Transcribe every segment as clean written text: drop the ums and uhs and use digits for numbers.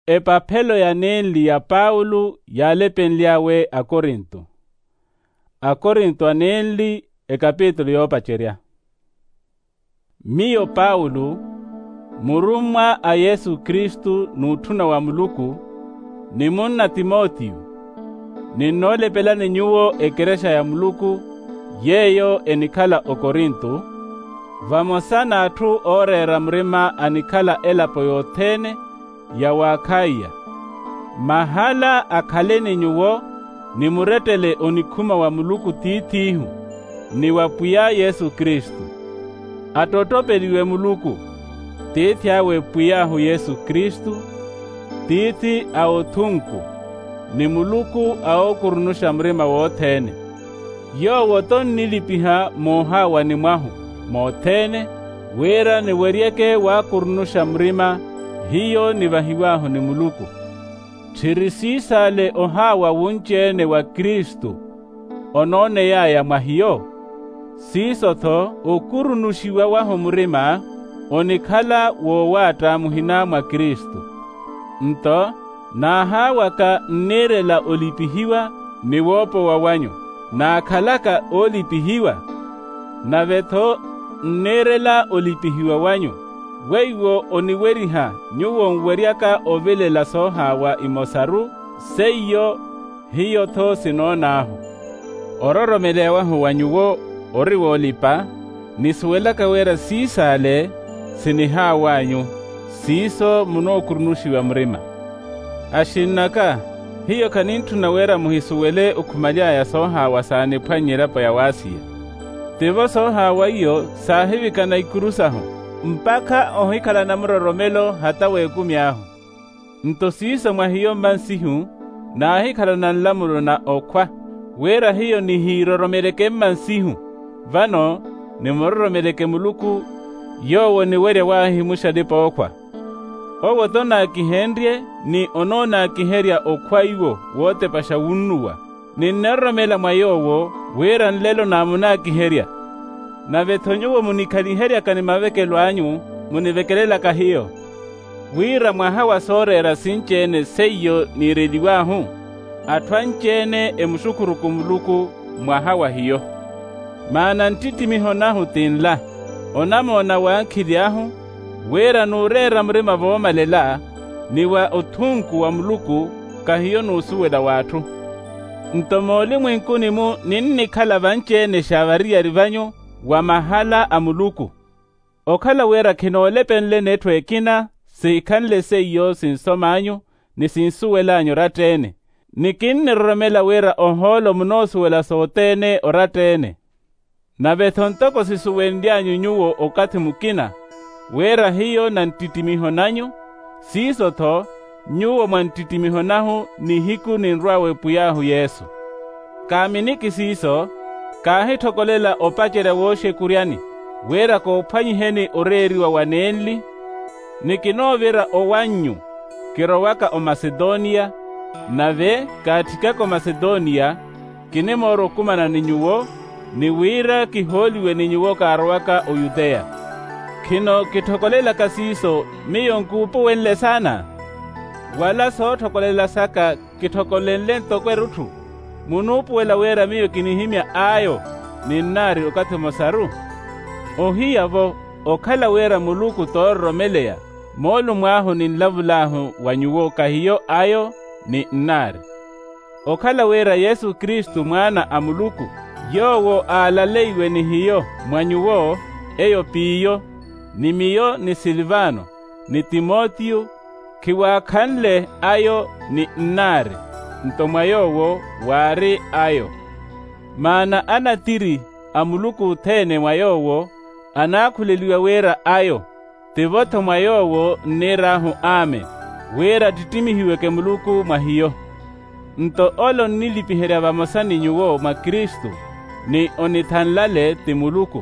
Epapelo ya nenli ya Paulo yalepenliawe a Korinto. A Korinto anenli ekapitulo yopacheria. Miyo Paulo, murumwa a Yesu Kristu nutuna wa Muluku, ni munna Timotheo, ninolepela ninyuwo ekeresha ya Muluku, yeyo enikala o Korinto, vamosana atu orera mrima anikala elapo yothene ya Wakaya. Mahala akhaleni nyuwo ni muretele onikuma wa Muluku titihu, ni wapuya Yesu Kristu. Atotopeliwe Muluku, titi awe puyahu Yesu Kristu, titi aothunku, ni Muluku aokurunusha mrima wothene. Yo woton nilipiha mohawa ni mwahu, mothene, wera ni werieke wakurunusha mrima, hiyo ni vahiwahu ni Muluku. Chirisisale ohawa wunchene wa Kristu, onone yaya mwahiyo. Sisotho okurunushiwa waho mrima, onikhala wowata muhina mwa Kristu. Nto, na hawaka nerela olipihiwa ni wopo wawanyo, na khalaka olipihiwa, na vetho nerela olipihiwa wanyo. Weiwo oniweriha nyuwo nweriaka ovelela sohawa imosaru, seiyo hiyo tho sinonaho. Ororomelewaho wanyuwo oriwo lipa, nisuwelaka wera sisale siniha wanyu, siso munokurunushiwa mrima. Ashinaka, hiyo kanintu na wera muhisuwele ukumalya ya sohawa sani panyirapo ya wasia. Tivo sohawa iyo sahivi na ikurusaho, mpaka ohikala na mroromelo hata wekumyaho. Ntosiso mwa hiyo mansihu, na ahikala na nlamulo na okwa, wera hiyo ni hiroromeleke mansihu, vano ni mroromeleke Muluku, yowo ni were wahimusha dipo okwa. Owo tona akihendrie ni onona akiheria okwa iwo wote pasha unuwa. Ni neromela mwa yowo wera nlelo na amuna akiheria. Na vethonyuwo munikaliheria kanimaveke lwanyu munivekelela kahiyo. Wira mwahawa sorera sinchene seiyo nireliwahu. Atwanchene emushukuru kumuluku mwahawa hiyo. Maana ntitimiho nahu tinla. Onamona wankiliahu. Wera nurera mrima vomalela. Niwa othunku wa Muluku kahiyo nusuwela watu. Ntomoli mwinkunimu ninnikhala vanchene shavaria rivanyu wa mahala a Muluku. Okhala wera kinolepenle netwekina, sikanle seiyo sinsomanyu, ni sinsuwelanyu ratene. Nikinniromela wera oholo munosuwela sotene oratene. Na vethontoko sisuwendianyu nyuwo okati mukina, wera hiyo na ntitimiho nanyu, sisotho nyuwo mwantitimiho nahu ni hiku ninrwawe puyahu Yesu. Kaminiki siso, kahitokolela opachere woshe kuriani, wera ko upanyiheni oreriwa wanenli, nikinovera owanyu, kirowaka o Macedonia, nave katikako Macedonia, kinemoro kumana ninyuwo, ni wira kiholiwe ninyuwo karowaka o Yudea. Kino kitokolela kasiso, miyo nkupu wenle sana. Wala so tokolela saka kitokolele ntokwe rutu. Munupu wela wera miyo kinihimya ayo, ninari okati mosaru. Ohiyavo, okhala wera Muluku toromeleya, molu mwahu ninlavulahu wanyuwo kahiyo ayo ni nari. Okhala wera Yesu Kristu mwana a Muluku, yowo alaleiwe ni hiyo mwanyuwo, eyo piyo, ni miyo ni Silvano, ni Timotheo, kiwakhanle ayo ni nari. Ntomwa yowo wari ayo. Maana anatiri a Muluku thene mwa yowo, anakhuleliwa wera ayo. Tivotho mwa yowo nerahu ame, wera titimihiweke Muluku mwa hiyo. Nto olo nilipiheria vamosani nyuwo mwa Kristu, ni onithanlale ti Muluku.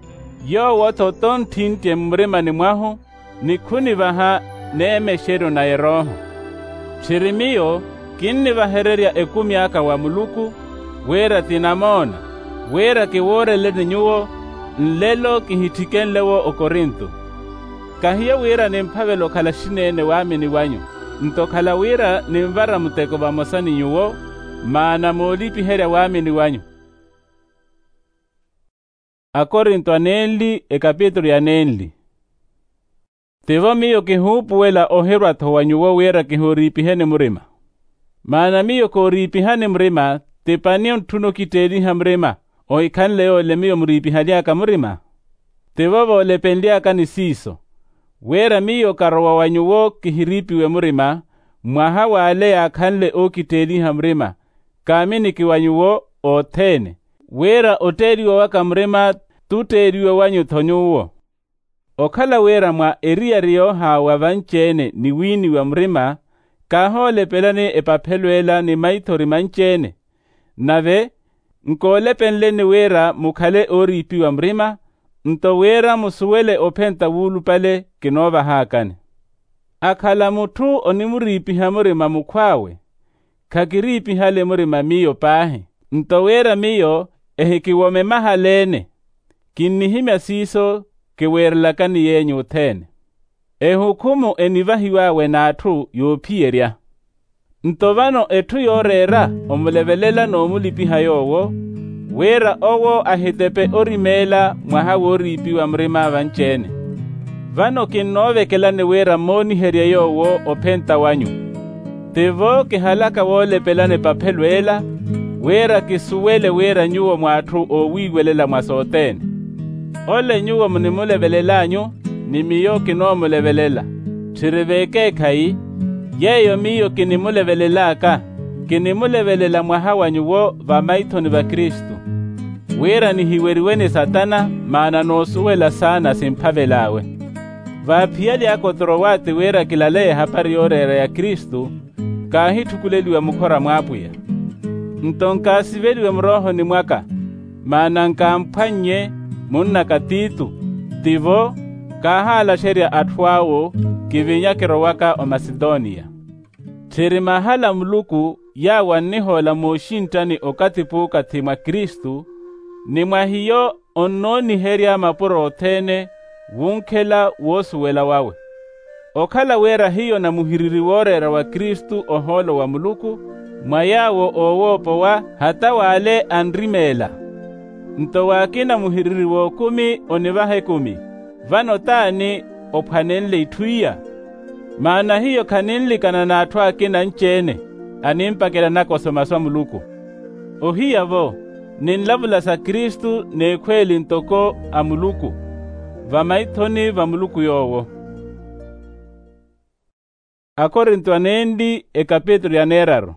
Yowo toton thintie mrima ni mwahu, ni khunivaha neemeshero na eroho. Chirimiyo, kinnivahereria ekumyaka wa Muluku, wera tinamona, wera kiworele ninyuwo, nlelo kihitikenlewo o Korinto. Kahiya wera nemphavelo khala shinene wamini wanyu, ntokhala wira nimvara muteko vamosani nyuwo, maana molipiherya wamini wanyu. Akorinto anenli ekapitulo ya nenli. Tivo miyo kihupuwela oherwa thowanyuwo wira kihuripihene murima. Maana miyo koripihane murima, tipaniyo nthuno kiteliha murima, oikhanle ole miyo muripihaliaka murima. Tivo volepenliaka ni siso. Wera miyo karowa wanyuwo kihiripiwe murima, mwaha wale akhanle okiteliha murima, kamini kiwanyuwo othene. Wera oteliwa waka murima, tuteliwe wanyu thonyuwo. Okhala wera mwa eriya riyo hawa vanchene ni wini wa murima, kahole pelane epaphelwela ni maithori manchene. Nave, nkolepenleni wera mukhale oripi wa murima, nto wera musuwele ophenta wulu pale kinova hakane. Akhala muthu onimuripiha murima mukhwawe, khakiripihale murima miyo pahe. Nto wera miyo ehikiwome mahalene, kinnihimya siso kiwerelakani yenyu uthene. Ehukumu enivahiwawe nathu yopiyerya. Ntovano ethu yorera omulevelela nomulipiha yowo, wera owo ahitepe orimela mwaha woripiwa murima vanchene. Vano kinnovekelane wera moniherya yowo ophenta wanyu. Tivo kihalaka wolepelane paphelwela, wera kisuwele wera nyuwo mwathu owiwelela mwasotene. Ole nyuwo munimulevelanyu, ni miyo kinomulevelela. Chiriveke khai, yeyo miyo kinimulevelelaka, kinimulevelela mwaha wanyuwo vamaithoni va Kristu. Wera nihiweriweni Satana, maana nosuwela sana simphavelawe. Vaphiyali ako Trowati wera kilale hapari yorera ya Kristu, kahithukuleliwe mukhora mwapuya. Ntonkasiveliwe mroho ni mwaka, maana nkamphwanye munnaka Titu. Tivo, kahala sheria athuawo, kivinya kirowaka o Macedonia. Chiri mahala muluku yawa nihola moshintani okatipuka thima Kristu, ni mwahiyo ononi heria mapuro othene, wunkhela wosuwela wawe. Okhala wera hiyo na muhiriri worera wa Kristu oholo wa muluku, mwayawo owopo wa hata wale anrimela. Nto wakina muhiriri wo 10 onivahe 10, vano tani ophanenle ithuiya. Maana hiyo kaninlikana na athu akina nchene, animpakela nakosomaswa muluku. Ohiyavo, ninlavula sa Kristu nekweli ntoko amuluku, vamaithoni va muluku yowo. Akorinto anendi ekapitulo ya neraro.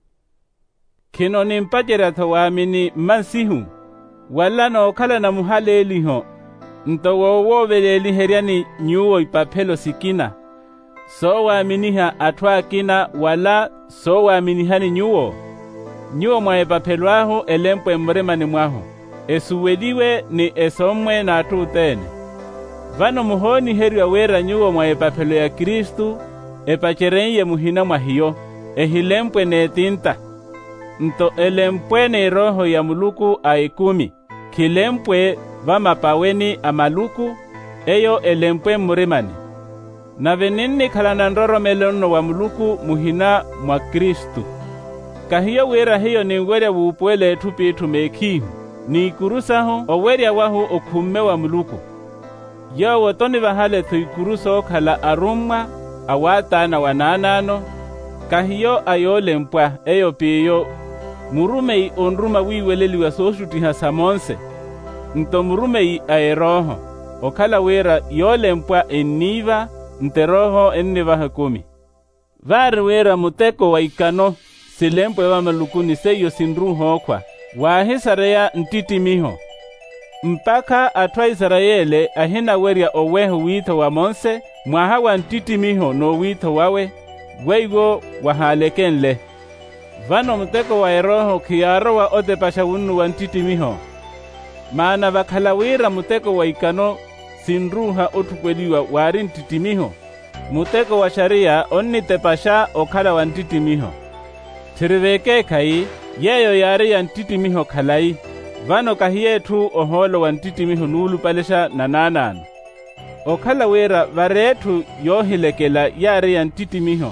Kino nimpachera thowamini masihu, wala nokhala na muhaleliho, nto wowoveleli heryani nyuwo ipaphelo sikina. So waminiha athu akina wala so waminihani nyuwo. Nyuwo mwaepaphelwaho elempwe muremani mwaho, esuweliwe ni esomwe na athu utene. Vano muhoni heriwa wera nyuwo mwaepaphelo ya Kristu, epacherenye muhina mwahiyo, ehilempwe netinta. Nto elempwe ne roho ya muluku aikumi, kilempwe vamapaweni amaluku, eyo elempwe muremani. Na veninni khalana nroromelono wa muluku muhina mwa Kristu. Kahiyo wera hiyo ni werya wupuwele ethupiithu mekhihu, ni kurusaho owerya wahu okhumme wa muluku. Yowo toni vahale thuikurusa okhala arumwa, awatana wananano, kahiyo ayolempwa eyo piyo, murumei onruma wiweleliwa soshutiha samonse, nto murumei aeroho, okhala wera yolempwa eniva, nteroho ennivahe 10. Vari wera muteko wa ikano, silempwe wa malukuni seyo sinruho okwa, wahisareya ntitimiho. Mpaka atwa Israele ahina werya owehu witho wa monse, mwaha wa ntitimiho no witho wawe, weigo wahalekenle. Vano muteko wa eroho kiyaro wa otepasha wunu wa ntitimiho. Maana vakhala wira muteko wa ikano, sinruha otukweliwa wari ntitimiho. Muteko wa sharia onnitepasha okhala wa ntitimiho. Chiriveke khai, yeyo yari ya ntitimiho khalai, vano kahiyethu oholo wa ntitimiho nulupalesha na nanano. Okhala wera varethu yohilekela yari ya ntitimiho,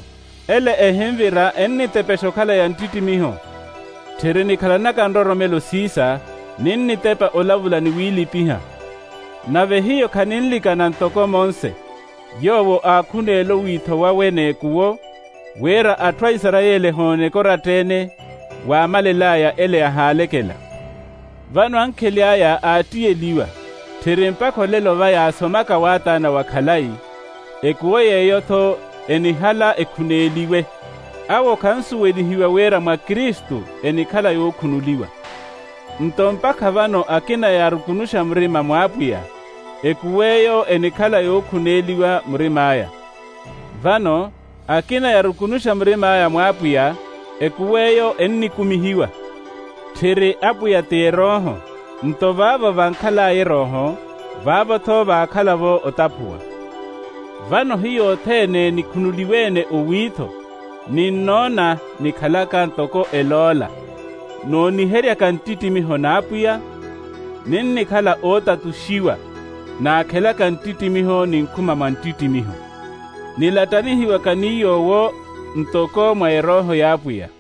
ele ehimvira ennitepesho khala ya ntitimiho. Tere nikhala nakandoromelo sisa, ninnitepa olavula ni wilipiha. Nave hiyo kaninlika na ntoko monse, yowo akhunelo witho wawene kuwo, wera atwa Israele hone koratene, wa amalelaya ele ahalekela. Vano ankheliaya atiyeliwa, tere mpako lelo vaya asomaka watana wakhalai, ekuwo yeyotho enihala ekhuneliwe. Awo kansuwelihiwa wera mwa Kristu enikhala yokhunuliwa. Ntompaka vano akina yarukunusha mrima mwapuya, ekuweyo enikhala yokhuneliwa mrimaya. Vano akina yarukunusha mrimaya mwapuya, ekuweyo ennikumihiwa. Tere apuya te roho, nto vavo vankhala roho, vavo tho vakhalavo otapuwa. Vano hiyo thene nikhunuliwene uwitho, ninnona nikhalaka ntoko elola. No niherya kantitimiho napuya, ninnikhala otatushiwa, na akhela kantitimiho ninkhuma mantitimiho. Nilatanihiwa kaniyowo ntoko mwa roho yapuya.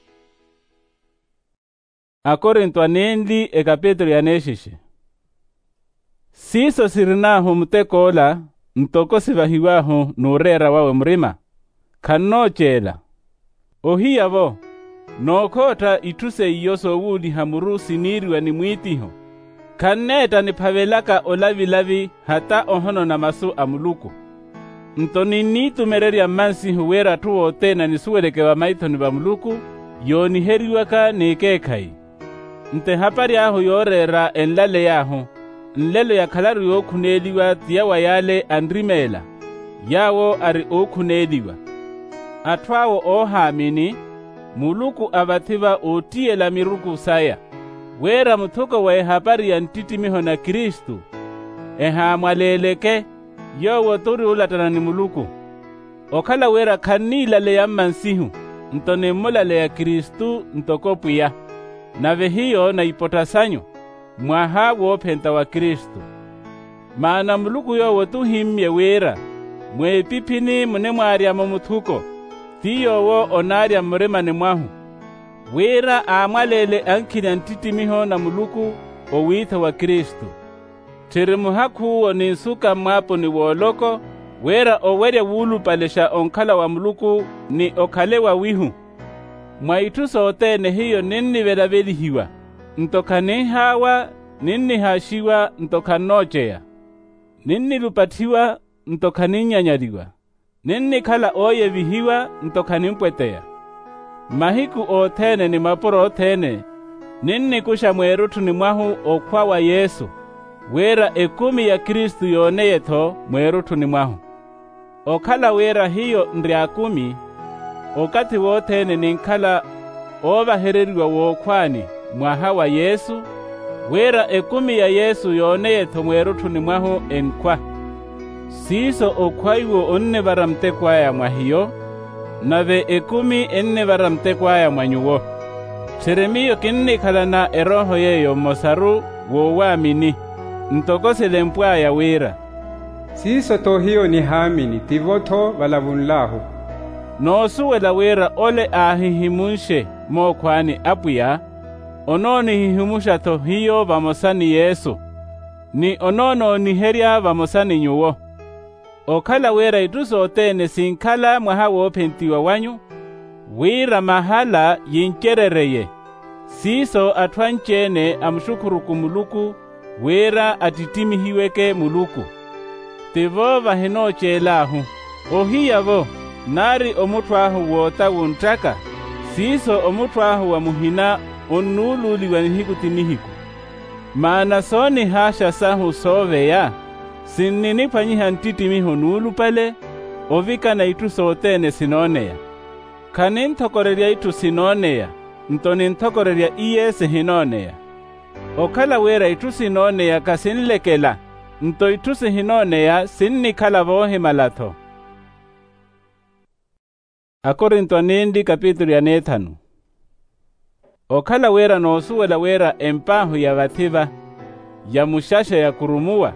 Akorinto anendi ekapitolo yaneshishe. Siso sirinaho mutekola, ntoko sivahiwaho nurera wawe mrima. Kanochela. Ohiyavo, nokota ituse iyoso wuli hamurusi niriwa ni mwitiho. Kaneta ni pavelaka olavilavi hata ohono na masu amuluku. Ntoni nitumereria mansi huwera tuwo tena nisuweleke wa maithoni wa muluku, yoni heriwaka nekekai. Nte hapari aho yorera enlale yaho, nlelo ya kalaru yokhuneliwa tiyawa yale andrimela, yawo ari okhuneliwa. Atwawo ohamini, muluku avathiva otiyela miruku saya, wera muthuko wa hapari ya ntitimiho na Kristu, ehamwaleleke, yowo turi ulatana ni muluku. Okhala wera kanilale ya mansihu, ntone mulale ya Kristu ntokopuya. Nave hiyo na ipotasanyo, mwaha wopenta wa Kristu. Maana muluku yowo tuhimye wera, mwe pipini mune mwaria mumuthuko, tiyowo onaria mremane mwahu. Wera amwalele ankina ntitimiho na muluku owitho wa Kristu. Tere muhakuwo ninsuka mwapo ni woloko, wera owerya wulu palesha onkhala wa muluku ni okhale wa wihu. Mwaituso otene hiyo ninni velavelihiwa, ntokanihawa, ninni hashiwa, ntokanocheya. Ninni lupathiwa, ntokaninyanyaliwa. Ninni khala oye vihiwa, ntokanimpweteya. Mahiku othene ni mapuro othene, ninni kusha mwerutu ni mwahu okwa wa Yesu, wera ekumi ya Kristu yoneyetho mwerutu ni mwahu. Okhala wera hiyo ndriakumi, okati wothene ninkhala ovahereriwa wokhwani mwaha wa Yesu, wera ekumi ya Yesu yoneyetho mwerutu ni mwahu enkwa. Siso okhwaiwo onne varamtekwaya mwahiyo, nave ekumi enne varamtekwaya mwanyuwo. Cheremiyo kinnikhala na eroho yeyo mosaru wowamini, ntokosele mpwaya wera. Siso tohiyo ni hamini tivotho valavunlahu. Nosuwela wera ole ahihimunshe mokhwani apuya, ononi hihimusha tohiyo vamosani Yesu, ni onono niherya vamosani nyuwo. Okhala wera ituso otene sinkhala mwaha wopentiwa wanyu, wira mahala yincherereye. Siso atwanchene amshukuru kumuluku, wera atitimihiweke muluku. Tivo vahinochelahu, ohiyavo, nari omutwahu wota wuntaka, siso omutwahu wa muhina onnululiwa nihikutimihiku. Maana soni hasha sahu soveya, sinnini panyiha ntitimiho nulu pale, ovika na itu sotene sinoneya. Kaninthokorerya itu sinoneya, ntoninthokorerya iyese hinoneya. Okhala wera itu sinoneya kasinlekela, nto itu sihinoneya sinnikhala vohe malatho. Akorinto anendi kapitolo ya 5. Okhala wera nosuwela wera empahu ya vathiva, ya mushasha ya kurumuwa,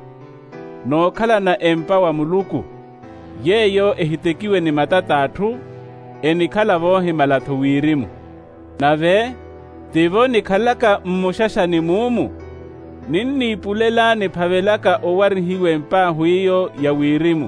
nokhala na empa wa muluku, yeyo ehitekiwe ni matatatu, enikhala vohi malatho wirimu. Nave tivo nikhalaka mmushashani mumu, ninniipulela niphavelaka owarihiwe mpahu iyo ya wirimu.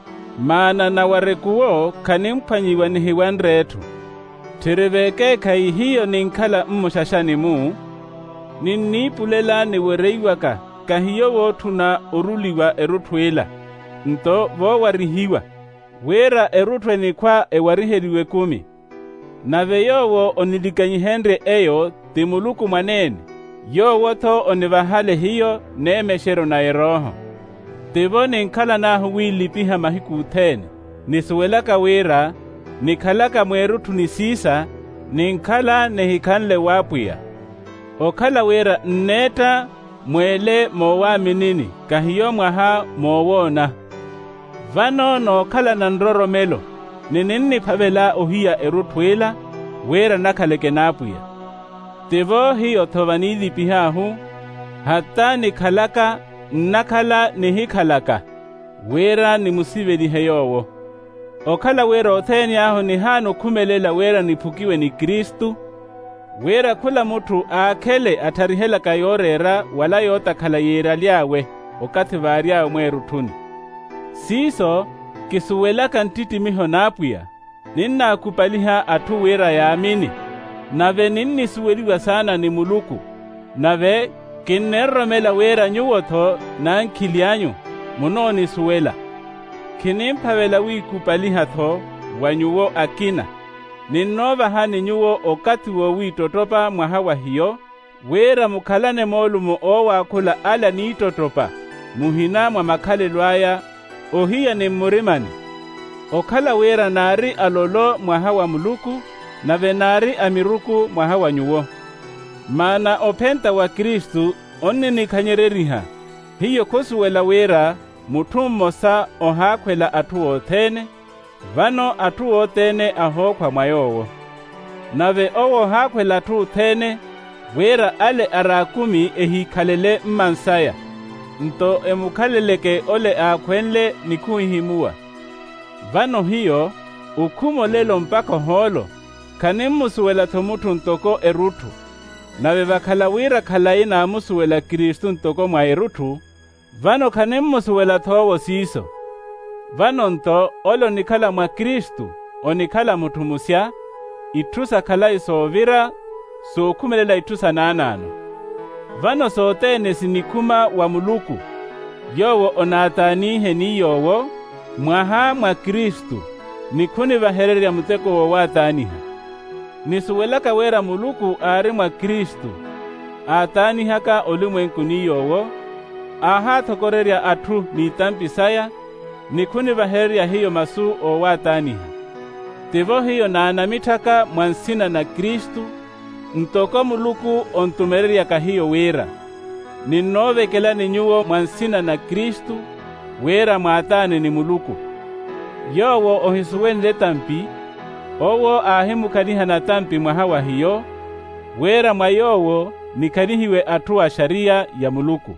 Mana na warekuwo khanimphwanyiwa nihiwa nrethu. Thiriveke khai hiyo ninkhala mmushashani mu, ninniipulela niwereiwaka kahiyo wothuna oruliwa eruthwila, nto vowarihiwa. Wera eruthwe nikhwa ewariheliwe kumi. Nave yowo onilikanyihenre eyo ti Muluku mwanene, yowo tho onivahale hiyo neemeshero na eroho. Tivo ninkhala nahu wilipiha mahiku thene, nisuwelaka wera, nikhalaka mweruthu nisisa, ninkhala nehikhanle wapwiya. Okhala wera nneta mwele mowaminini, kahiyo mwaha mowona. Vano nokhala na nroromelo, nininiphavela ohiya eruthwila, wera nakhaleke napwiya. Tivo hiyo thovanilipihahu, hata nikhalaka nnakhala nihikhalaka, wera nimusivelihe yowo. Okhala wera otheni aho nihano khumelela wera niphukiwe ni Kristu, wera khula muthu aakhele atharihelaka yorera wala yotakhala yera lyawe okathi varyawe mweruthuni. Siso kisuwelaka ntitimiho napwiya, ninnakupaliha athu wera yaamini, nave ninnisuweliwa sana ni Muluku, nave kinnerromela wera nyuwotho na nkhilyanyu munonisuwela. Kinimphavela wikupaliha tho wanyuwo akina, ninnovaha ninyuwo okathi wowitotopa mwaha hiyo, wera mukhalane molumo owakhula ala niitotopa, muhina mwa makhalelo aya, ohiya nimmurimani. Okhala wera nari alolo mwaha wa Muluku, nave nari amiruku mwaha wa nyuwo. Mana ophenta wa Kristu oninikhanyereriha, hiyo kosuwela wera muthu mmosa ohakhwela athu othene, vano athu othene ahokhwa mwayowo. Nave owo hakhwela athu othene, wera ale arakumi ehikhalele mmansaya, nto emukhaleleke ole akhwenle nikhuhimuwa. Vano hiyo ukhumolelo mpaka holo, khanimmusuwela thomuthu ntoko eruthu, nave vakhala wira khalayi naamusuwela Kristu ntoko mwa eruthu, vano khanimmusuwela thowo siso. Vano nto olo nikhala mwa Kristu onikhala muthu musya, ithusa khala isoovira, sookhumelela ithusa naanano. Vano sootene sinikhuma wa Muluku, yowo onaatanihe ni yowo, mwaha mwa Kristu, nikhunivahererya muteko wowaataniha. Nisuwelaka wera Muluku ari mwa Kristu, aatanihaka olimwenku ni yowo, ahathokorerya athu nitampisaya, nikhunivahererya hiyo masu owaataniha. Tivo hiyo naanamithaka mwansina na Kristu, ntoko Muluku ontumereryaka hiyo wera. Ninnovekela ninyuwo mwansina na Kristu, wera mwaatane ni Muluku. Yowo ohisuwenle tampi, owo ahimukhaniha na tampi mwaha wa hiyo, wera mwa yowo nikhanihiwe athu a sharia ya Muluku.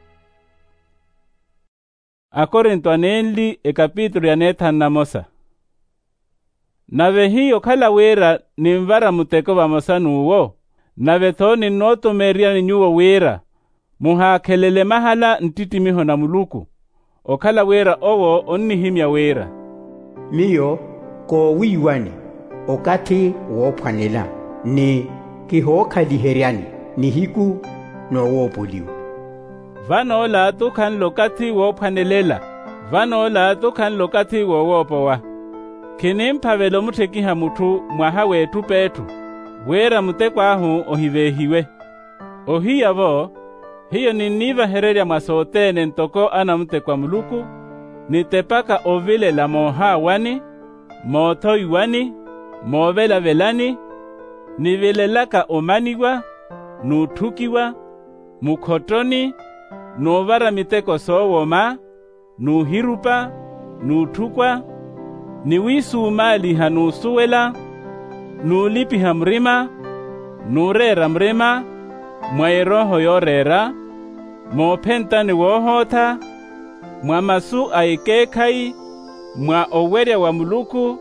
Akorinto anenli ekapitulo ya nethanu na mosa. Nave hiyo khala wera nimvara muteko vamosa nuwo, nave tho ninnotomerya ninyuwo wera, muhaakhelele mahala ntitimiho na Muluku, okhala wera owo onnihimya wera. Miyo kowiwani okathi wophwanela, ni kihokhaliheryani nihiku nowopuliwa. Vano laatu khanlo kathi wophwanelela, vano laatu khanlo kathi wowopowa. Khinimphavelo muthekiha muthu mwaha wethu pethu, wera mutekwahu ohivehiwe. Ohiyavo, hiyo ninnivahererya mwasootene ntoko ana mutekwa Muluku, nitepaka ovilela mohawani, mothoiwani, movelavelani, nivilelaka omaniwa, nuthukiwa, mukhotoni, novara miteko soowoma, nuhirupa, nuthukwa, niwisuumaliha nusuwela, nulipiha mrima, nurera mrima, mwaeroho yorera, mophentani wohotha, mwa masu aikekhai, mwa owerya wa Muluku,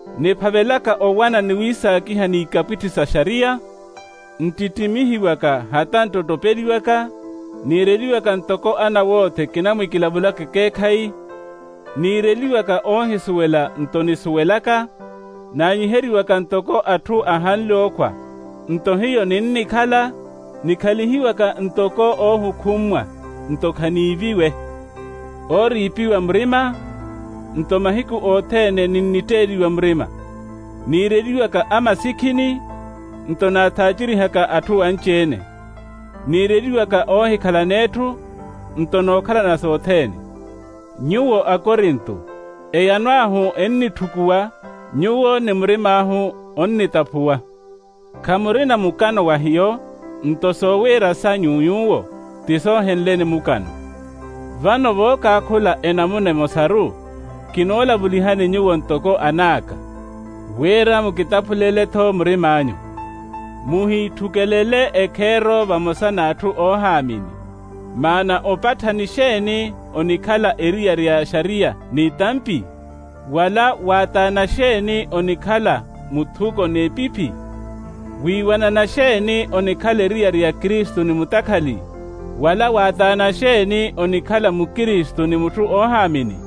Niphavelaka owana niwisakiha niikapwitisa sharia, ntitimihiwaka hata ntotopeliwaka, nireliwaka ntoko ana wote kinamwikilabulaka kekhai, nireliwaka ohisuwela ntonisuwelaka, nanyiheriwaka ntoko athu ahanlokhwa, ntohiyo ninnikhala, nikhalihiwaka ntoko ohukhumwa, ntokhaniiviwe. Oriipiwa mrima, ntomahiku othene ninniteliwa mrima. Nireliwaka amasikhini, ntonathachirihaka athu anchene. Nireliwaka ohikhala nethu, ntonokhala nasothene. Nyuwo Akorinto, eyanwahu ennithukuwa, nyuwo ni mrimahu onnitaphuwa. Khamurina mukano wahiyo, ntosowera sa nyunyuwo, tisohenleni mukano. Vano vokakhula enamune mosaru, kinola bulihani nyuwo ntoko anaka. Wera mukitaphulele tho mrimanyu. Muhithukelele ekhero vamosana athu ohamini. Mana opathanisheni onikhala eriya rya sharia ni tampi, wala watanasheni onikhala muthuko ne pipi. Wiwananasheni onikhala eriya rya Kristu ni mutakhali, wala watanasheni onikhala mukristu ni muthu ohamini.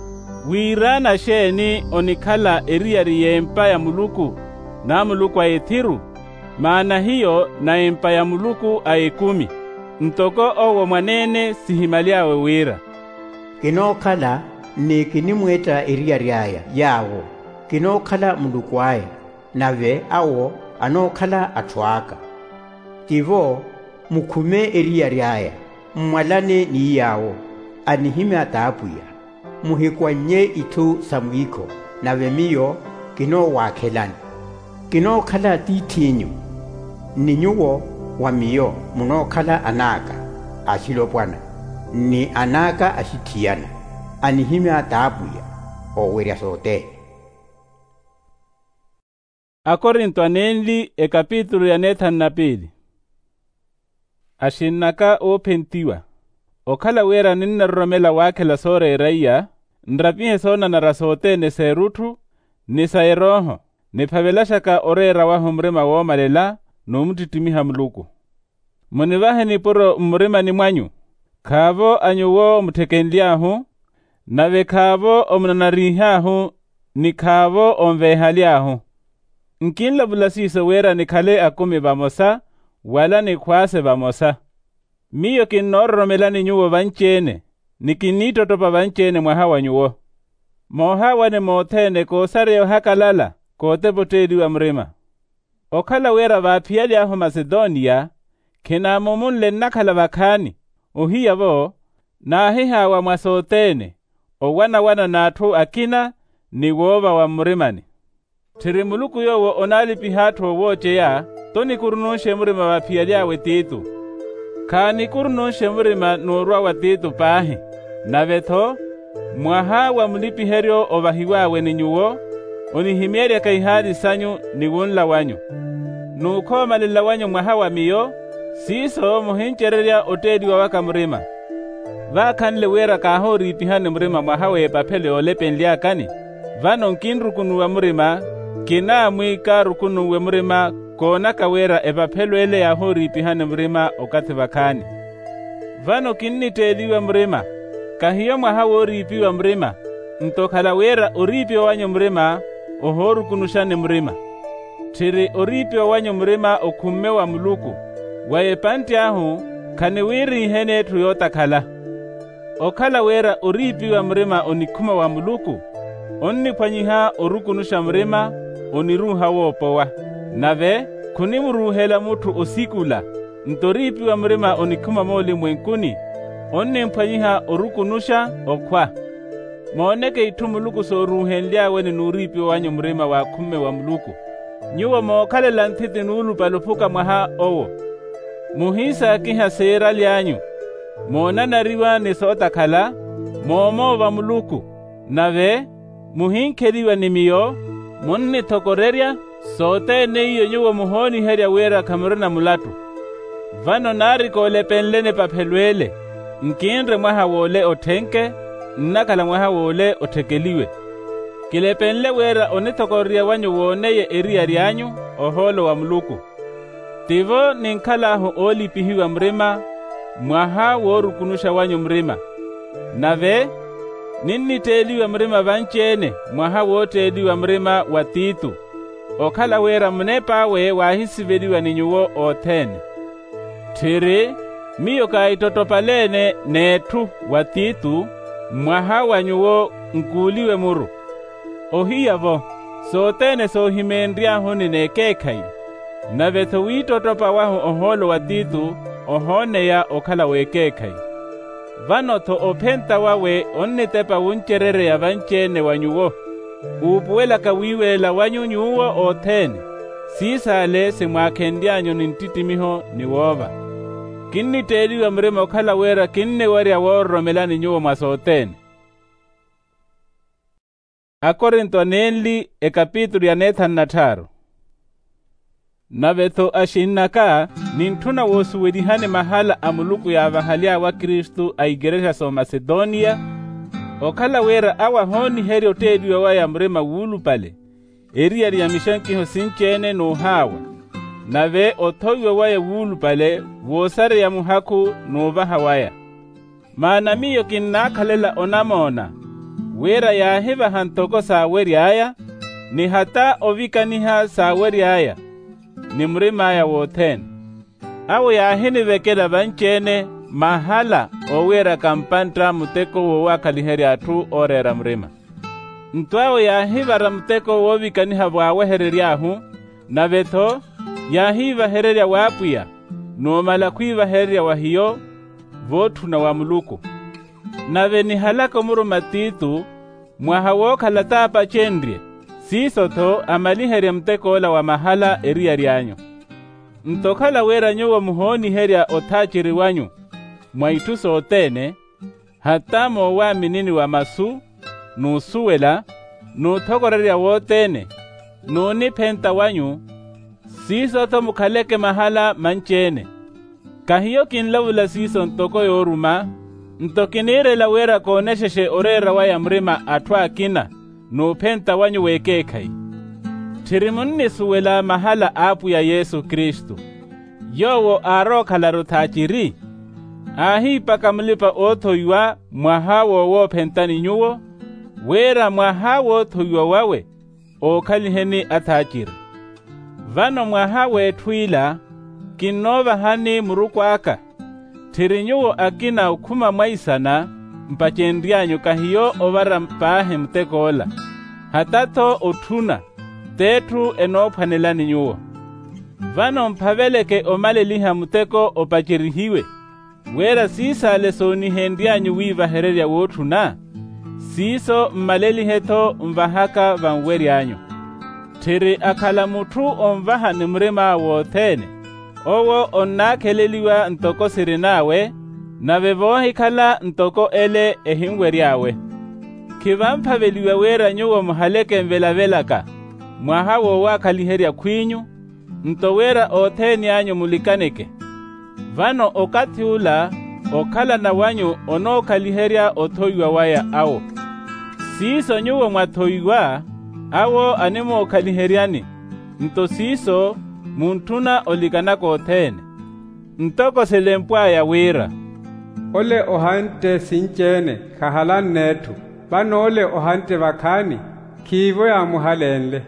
Wiranasheni onikhala eriya riyempa ya Muluku, na Muluku aethiru, maana hiyo na empa ya Muluku aekumi. Ntoko owo mwanene sihimalyawe wira. Kinokhala ni kinimweta eriya ryaya yawo, kinokhala Muluku aya, nave awo anokhala athuaka. Tivo mukhume eriya ryaya, mwalane ni yawo, anihime atapuya. Muhikwanye ithu samwiko, nave miyo kinowakhelani. Kinokhala tithinyu, ninyuwo wa miyo munokhala anaka ashilopwana, ni anaka ashithiyana, anihime atapuya owerya sote. Akorinto anenli ekapitulo ya Nethan na pili. Ashinnaka opentiwa. Okhala wera ninnarromela wakhela sore raiya, nrapihe sona na rasote ne seruthu, ni sairoho, ni phavelashaka orera waho mrima womalela, no mutitimiha Muluku. Munivahe ni puro mrima ni mwanyu, khavo anyuwo muthekenliahu, nave khavo omunanarihahu, ni khavo omvehaliahu. Nkinla bulasiso wera nikhale akumi vamosa, wala nikhwase vamosa. Miyo kinnorromela ni nyuwo vanchene, nikinitotopa vanchene mwahawa nyuwo. Mohawa ni mothene kosareo hakalala, kotepoteliwa mrima. Okhala wera vaphiyaliahu Macedonia, kinamumunle nakhala vakhani, ohiyavo, nahihawa mwasotene, owana nathu akina, ni wova wa mrimani. Thiri Muluku yowo onalipihathu owocheya, toni kurunushe mrima vaphiyaliawe titu. Khani kurunushe mrima norwa wa titu pahi, navetho, mwahawa mulipiheryo ovahiwawe ni nyuwo, onihimierya kaihali sanyu ni wunla wanyu. Nukhomalila wanyu mwahawa miyo, siso muhinchererya oteliwa waka mrima. Vakhanle wera kaho ripihane mrima mwahawa epaphele olepenliakani, vano nkinrukunuwa mrima, kinamwi karukunuwe mrima, kona kawera epaphelo yaho ripihane mrima okathi vakhani. Vano kinniteliwa mrima, kahiyo mwahawa oripiwa mrima, ntokhala wera oripiwa wanyu mrima, ohorukunushane mrima. Thiri oripiwa wanyu mrima okhumme wa Muluku, waepantiahu khani wirihene ethu yotakhala. Okhala wera oripiwa mrima onikhuma wa Muluku, onniphwanyiha orukunusha mrima, oniruha wopowa. Nave khunimuruhela muthu osikula, ntoripiwa mrima onikhuma moli mwenkuni, onnemphwanyiha orukunusha okhwa. Mooneke ithu Muluku soruhenliawe ni nuripiwa wanyu mrima wa khumme wa Muluku. Nyuwo mookhalela nthiti nuulupaluphuka mwaha owo. Muhisa kiha sera lyanyu, moonanariwa ni sotakhala, moomova Muluku, nave muhinkheliwa ni miyo, munnithokorerya, sotene iyo nyuwo muhoniherya wera khamurina mulatu. Vano narikolepenlene paphelwele, nkinre mwaha wole othenke, nnakhala mwaha wole othekeliwe. kilepenle wera onitokoria wanyu woneye eria ryanyu oholo wa Muluku. Tivo ninkalaho olipihiwa mrima, mwaha worukunusha wanyu mrima. Nave, ninniteliwa mrima vanchene, mwaha woteliwa mrima wa Titu. Okala wera mnepawe wahisiveliwa ninyuwo otene. Tiri, miyo kaitotopalene netu wa Titu, mwaha wanyuwo nkuliwe muru. Ohiyavo, sotene sohimendria honi nekekai. Navetho witotopa wahu oholo wa Titu, ohone ya okala wekekai. Vanotho openta wawe onnitepa wuncherere ya vanchene wanyuwo. Upuwela kawiwela wanyunyuwo otene. Sisale simwakendianyo nintitimiho niwova. Kinniteliwa mrima okala wera kinne waria woromelani nyuwo masotene. Akorinto nenli ekapitulu ya Nathan Nataro. Navetho ashinaka nintuna wosuwelihane mahala amuluku ya vahalia wa Kristu aigeresha so Macedonia. Okala wera awa honi heri oteliwa waya mrema wulu pale. Eria ya mishankiho sinchene no hawa. Nave otoiwa waya wulu pale wosare ya muhaku no vaha waya. Maana miyo kinnakalela onamona. Wera ya hiva hantoko saweri aya. Ni hata ovikaniha saweri aya. Ni mrima ya woten. Awo ya hini vekela vanchene mahala owera kampantra muteko wowa kaliheri atu orera mrima. Ntwao ya hiva ramteko wovikaniha wawehereriahu. Navetho ya hiva hereria wapuya. No malakwiva hereria wahiyo votu na wa Muluku. Nave ni halako muru Matitu mwahawoka latapa chendrie. Sisotho amaliheria mtekola wa mahala eria ryanyu. Ntokala wera nyuwa muhoni heria otachiri wanyu. Mwaituso otene, hatamo wa minini wa masu, nusuwela, nutokoreria wotene, nunipenta wanyu, sisotho mukaleke mahala manchene. Kahiyo kinlavula siso ntoko yoruma, ntokinire la wera konesheshe orera waya mrima atwa kina, nupenta wanyu wekekai. Tirimunni suwela mahala apu ya Yesu Kristu. Yowo aroka la rutachiri. Ahi pakamlipa othoywa mwahawo wo pentani nyuwo. Wera mwahawo thoywa wawe. Okaliheni atachiri. Vano mwahawe twila. Kinova hani murukwaka. Tirinyuwo akina ukuma mwaisana. Mpachendrianyo kahiyo ovara mpahe mtekola. Hatato otuna. Tetu enophanelani nyuwo. Vano mpaveleke omaleliha muteko opachirihiwe. Wera sisale sonihendianyu wiva hereria wotuna. Siso mmaleliheto mvahaka vanwerianyu. Tiri akala mutu omvaha ni mrima wothene. Owo onnakeleliwa ntoko sirinawe. Na vevohikala ntoko ele ehingweriawe. Kivampaveliwa wera nyuwo muhaleke mvelavelaka. Mwahawo wakaliheria kwinyu. Ntowera otheni anyu mulikaneke. Vano okati ula okala na wanyu onokaliheria othoywa waya awo. Siso nyuwo mwathoywa awo animo okaliheriani. Nto siso muntuna olikanako othene. Ntoko selempwa ya wira. Ole ohante sinchene kahalan netu. Bano ole ohante vakani kivo ya muhalenle.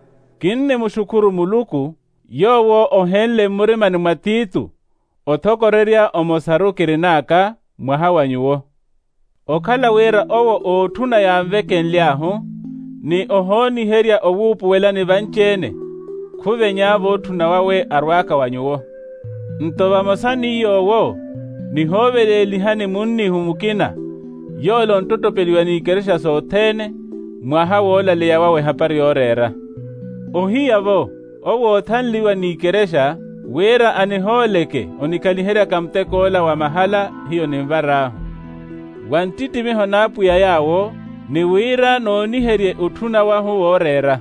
Kinne mushukuru Muluku. Yowo ohenle murima ni Matitu. Othokoreria omosarukiri mwahawanyuwo. Okala wera owo otuna ya mvekenliaho. Ni ohoni heria owupu welani vanchene. Kuve nyavo tunawawe arwaka wanyuwo. Ntova mosani yowo. Ni hovele lihani munni humukina. Yolo ntotopeliwa ni keresha sothene. Mwahawola leyawawe hapari orera. Ohiyavo. Owo thanliwa ni keresha. Wera aniholeke onikaliheria kamtekola wa mahala hiyo ni mvaraho. Wantitimiho napu ya yawo ni wira no niherie utuna wahu worera.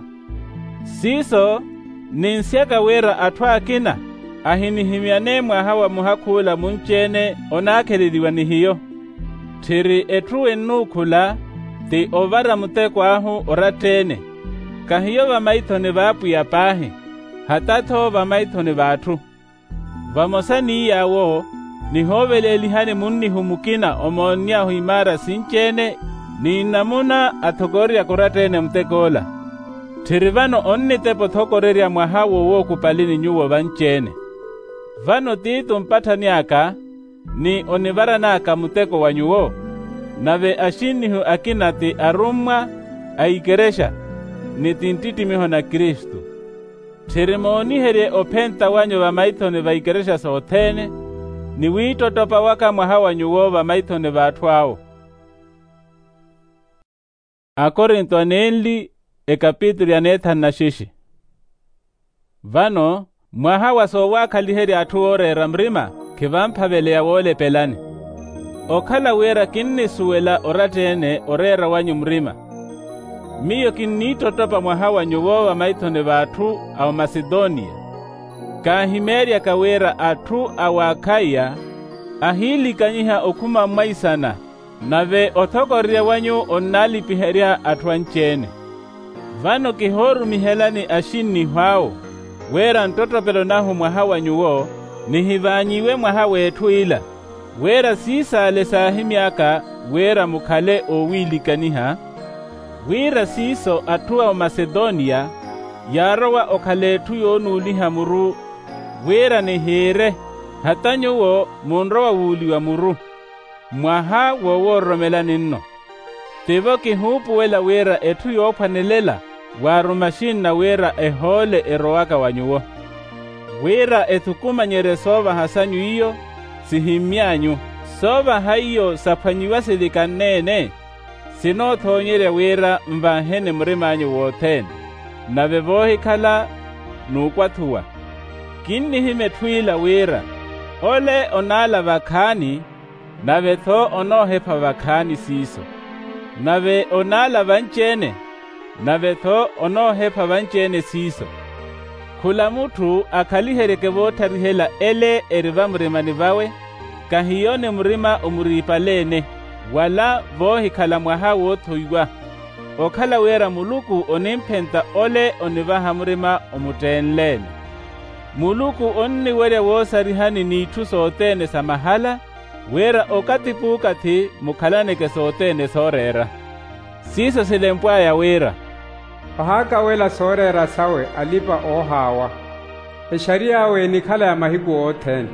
Siso ninsiaka wera atwa kina ahinihimiane mwahawa muhakula munchene onakeleliwa ni hiyo. Tiri etuwe nukula ti ovara muteko ahu oratene, kahiyo vamaithone vapuya pahe, hatatho vamaithone vathu. Vamosani yawo, nihovele elihane munni humukina omonia huimara sinchene, ni namuna athogoria kuratene mtekola. Thirivano onni tepo thokoreria mwahawo wo kupalini nyuwo vanchene. Vano titu mpathaniaka, ni onivaranaka muteko wanyuwo, nave ashinihu akinati arumwa aikeresha, ni tintitimiho na Kristu. Thirimoniherye ophenta wanyu vamaithone vaikeresha sothene, ni witotopa waka mwaha wanyuwo vamaithone vathu awo. Akorinto anenli ekapitulo ya 5. Vano mwaha waso wakhaliherya athu orera mrima kivamphavele yawole pelani. Okhala wera kinnisuwela oratene orera wanyu mrima. Miyo kinnitotopa mwaha wanyuwo vamaithone vathu awa Macedonia. Kahimerya kawera athu awa Akaya, ahili kanyiha okuma mwaisana, nave othokorya wanyu onnalipiherya athu anchene. Vano kihoru mihelani ashini hwao, wera ntotopelo nahu mwaha wanyuwo, nihivanyiwe mwaha wethu ila. Wera sisale sahimyaka, wera mukhale owilikaniha. Wira siso athuwa Macedonia, yarowa okhalethu yonuliha muru. Wera nihere, hatanyuwo munrowa wuliwa muru. Mwaha woworomela ninno. Tivo kihupuwela wera ethu yophanelela, warumashini na wera ehole erowaka wanyuwo. Wera ethukumanyere sova hasanyu iyo, sihimyanyu. Sova haiyo saphanyiwa silikanene, sinothonyere wera mvahene mrimanyu wothene, nave vohikhala nukwathuwa. Kinnihime thwila wera, ole onala vakhani, nave tho onohepa vakhani siso. Nave onala vanchene, nave tho onohepa vanchene siso. Khula muthu akhalihereke votharihela ele eriva mrimani vawe, kahiyone mrima omuripalene, wala vohikhala mwaha wothoiwa. Okhala wera Muluku onimphenta ole onivaha mrima omutenlene. Muluku onniwerya wosarihani nithu sotene samahala, wera okatipukathi mukhalaneke sotene sorera. Siso silempwaya wera. Ohaka wela sorera sawe alipa ohawa. Esharia yawe nikhala ya mahigu othene.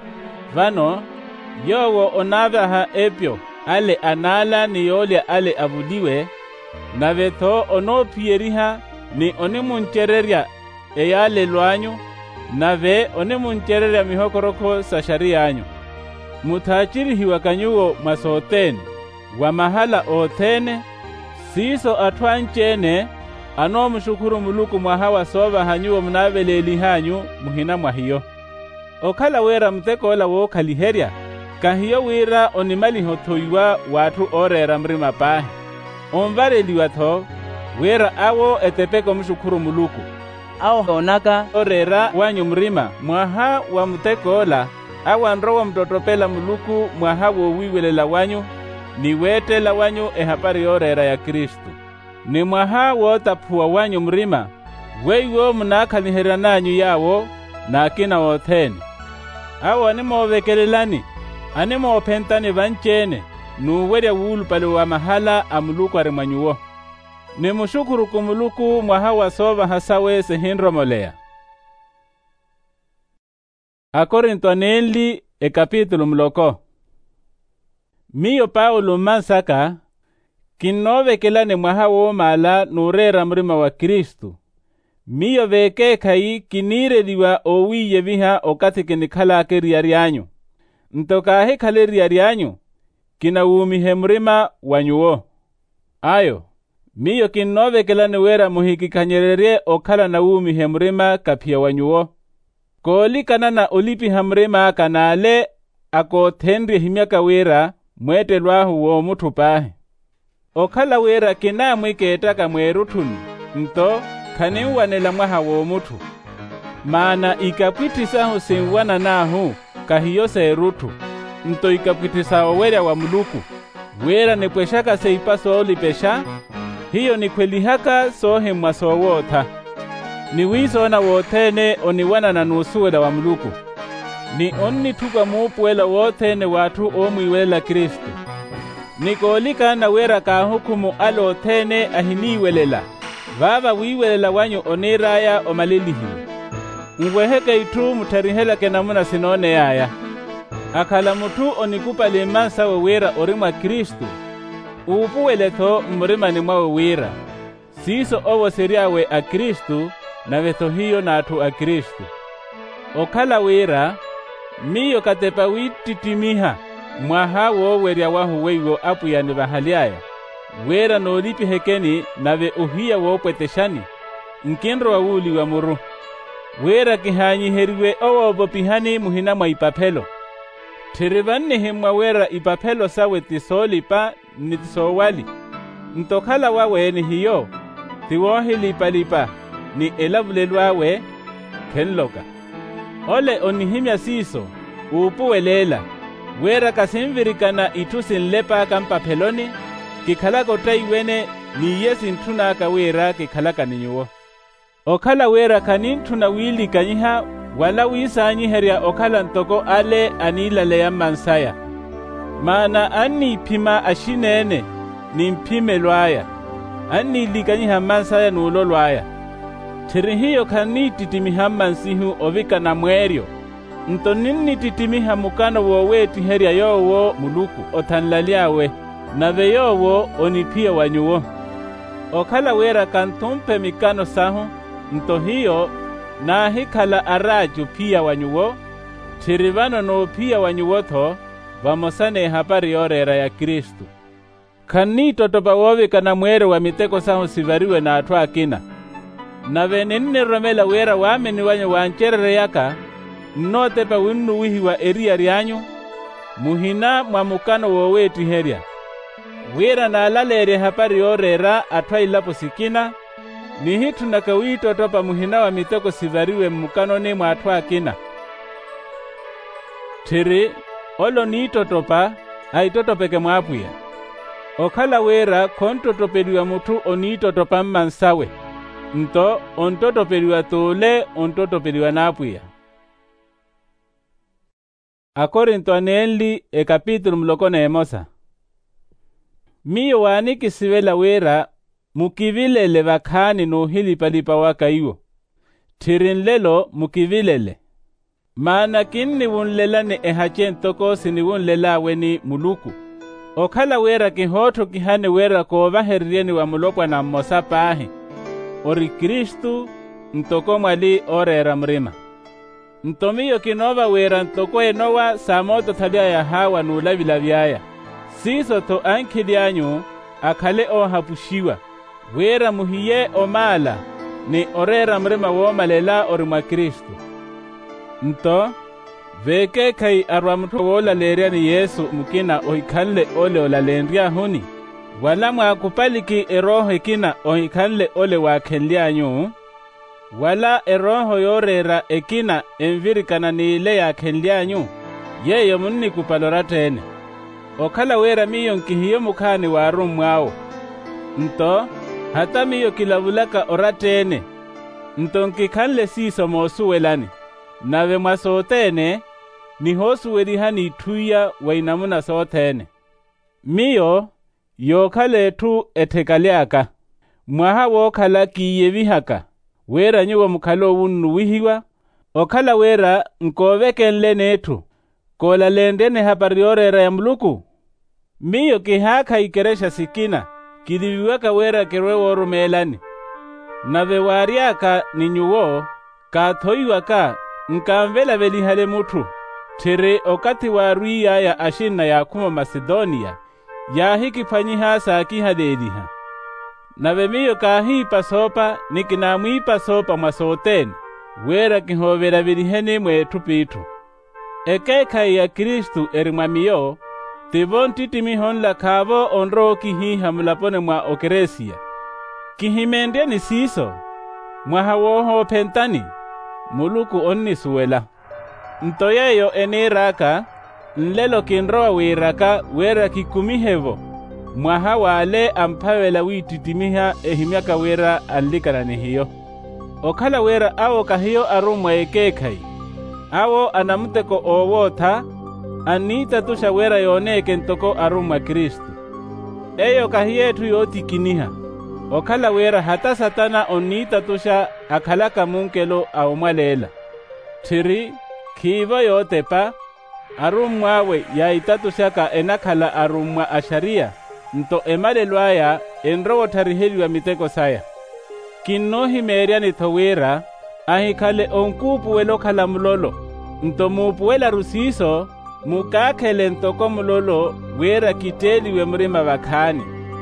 Vano, yowo onavaha epyo, ale anala ni yolya ale avuliwe, nave tho onopiyeriha ni onimunchererya eyale lwanyu, nave onimunchererya mihokoroko sa shariyanyu. Muthachirihiwa kanyuwo masotene, wa mahala othene, siso athu anchene, anomushukuru Muluku mwaha wasova hanyuwo mnaveleli hanyu muhina mwahiyo. Okhala wera mtekola wokhaliherya, kahiyo wira onimaliho thoiwa wathu orera mrima pahe. Omvareliwa tho, wera awo etepeko mshukuru Muluku. Ao onaka orera wanyu mrima, mwaha wa mtekola, awa nrowa mtotopela Muluku mwaha wowiwelela wanyu, ni wetela wanyu ehapari orera ya Kristu. Ni mwaha wotaphuwa wanyu mrima, weiwo mnakhaliherya nanyu yawo, na akina wothene. Awo animovekelelani, animophentani vanchene, nuwerya wulupale wa mahala a Muluku ari mwanyuwo. Ni mushukuru ku Muluku mwaha wasova hasawe sehinromoleya. Akorinto anenli ekapitulo mloko. Miyo Paulo mansaka, kinnovekelane mwaha womala nurera mrima wa Kristu. Miyo veke kai kinireliwa owiye viha okati kinikhalake riyaryanyu. Ntokahe khale riyaryanyu, kinawumihe mrima wanyuwo. Ayo, miyo kinnovekelane wera muhikikanyererye okhala na wumihe mrima kaphiya wanyuwo. Kolikana na olipiha mrima kanale akothenrye himyaka wera mwetelwahu wo muthu pahe. Okhala wera kinamwiketaka mweruthuni, nto khaniwanela mwaha wo muthu. Mana ikapwitisahu sinwana nahu kahiyo seruthu, nto ikapwitisahu werya wa Muluku. wera nipweshaka seipa soolipesha, hiyo ni kweli haka sohe mwasowota. Ni wisona wotene oniwana na nusuwela wa Muluku. Ni onni tuka mupuwela wotene watu omwiwelela Kristu. Nikolika na wera ka hukumu alotene ahiniwelela. Vava wiwelela wanyu oniraya omalilihiwe. Ngweheke itu mutarihela kenamuna sinone yaya. Akala mutu onikupa limansa wewera orimwa Kristu. Upuweletho mrimani mwa wewera. Siso owo seriawe a Kristu na vetho hiyo natu a Kristu. Okala wera, miyo katepa wititimiha. Mwaha woweria wahu weiwo apu ya nivahaliaya. Wera nolipi hekeni nave uhia wopweteshani. Nkinro wa wuli wa muru. Wera kihanyi heriwe owo pihani muhina mwa ipapelo. Tirivani himwa wera ipapelo sawe tisolipa nitisowali. Ntokala wawe ni hiyo. Tiwohi lipa ni elavulelwawe kenloka. Ole onihimya siso upuwelela. Wera kasimvirikana itusinlepa kampapeloni. Kikalako taiwene ni yesi ntunaka wera kikalaka ninyuwo. Okala wera kanintuna wili kanyiha wala wisanyi heria okala ntoko ale anilale ya mansaya. Maana ani pima ashinene ni mpime lwaya. Ani likanyiha mansaya nulo lwaya. Tirihiyo kanititimiha mansihu ovika na mwerio. Ntonini titimiha mukano woweti heria yowo Muluku otanlaliawe. Nave yowo onipia wanyuwo. Okala wera kantumpe mikano sahu. Ntohiyo na hikala araju pia wanyuwo. Chirivano no pia wanyuwotho vamosane hapari yorera ya Kristu. Kanito topa wovika na mwere wa miteko sahu sivariwe na atwa akina. Nave nini romela wera wameni wanyu wancherere yaka. Notepa winu wihi wa eria rianyu. Muhina mwamukano woweti heria. Wera na alalere hapari yorera atwa ilapo sikina. Ni hitu na kawito topa muhina wa mitoko sivariwe mukano ni mwatwa akina. Tiri, olo ni totopa, aitotopeke mwapuya. Okala wera kontotopeliwa mutu onitotopa mmansawe. Nto, ontotopeliwa tole, ontotopeliwa napuya. Akorinto aneli kapitulu mlokona emosa. Miyo waniki sivela wera, mukivilele vakhani no hilipalipa waka iwo. Tirinlelo mukivilele. Maana kinni wunlelane ehachen toko sini wunlela weni Muluku. Okala wera kihoto kihane wera kovaherieni wa mulokwa na mmosa ahi. Ori Kristu ntoko mwali orera mrima. Ntomiyo kinova wera ntoko enowa samoto thalia ya hawa nulavila vyaya. Siso to ankilianyu akale o hapushiwa. Wera muhiye omala ni orera mrima womalela orimwa Kristu. Nto, veke kai arwa mtu wola leria ni Yesu mukina ohikanle ole olalendria huni. Wala mwakupaliki eroho ikina ohikanle ole wakenlianyu. Wala eroho yorera ekina envirikana ni ile ya kenlianyu. Yeyo munni kupalora tene. Okala wera miyo nkihiyo mukani warum mwao. Nto, hata miyo kilavulaka oratene. Nto nkikanle siso mosuwelani. Nave mwasotene, ni hosu werihani tuya wainamuna sotene. Miyo, yokale tu etekaliaka. Mwaha wokala kiyevihaka. Wera nyuwa mukalo wunu wihiwa. Okala wera nkovekenle netu. Kola lendene hapariorera ya Muluku. Miyo kihaka ikeresha sikina. Kiliviwaka wera kerwe worumelani. Nave wariaka ni nyuwo. Kathoiwaka nkamvela velihale mutu. Tere okati waruia ya ashina ya kuma Macedonia. Ya hiki panyiha saki hadeliha. Nave miyo kahipa sopa nikinamwipa sopa mwasoteni. Wera kihovela velihene mwetu pitu. Ekeka ya Kristu erimwa miyo. Tibon titimihonla kavo onro kihiha mulapone mwa okeresia. Kihimendea ni siso. Mwahawoho pentani. Muluku onni suwela. Ntoyeyo eniraka, nlelo kinroa wiraka wera kikumihevo mwaha wale ampavela wititimiha ehimyaka wera anlikana nihiyo. Okhala wera awo kahiyo arumwa ekekai, awo anamuteko owotha, anita tusha wera yoneke ntoko arumwa Kristu. Eyo kahiyetu yotikiniha, okhala wera hata Satana onita tusha akhalaka munkelo aumwalela. Thiri, kiva yotepa, arumwawe ya itatushaka enakhala arumwa asharia, nto emalelwaya enrowo thariheliwa miteko saya. Kinnohimeerya nithowira, ahikhale onkupuwela okhala mulolo, nto muupuwela rusiso, mukakhele ntoko mulolo wera kiteliwe murima vakhani.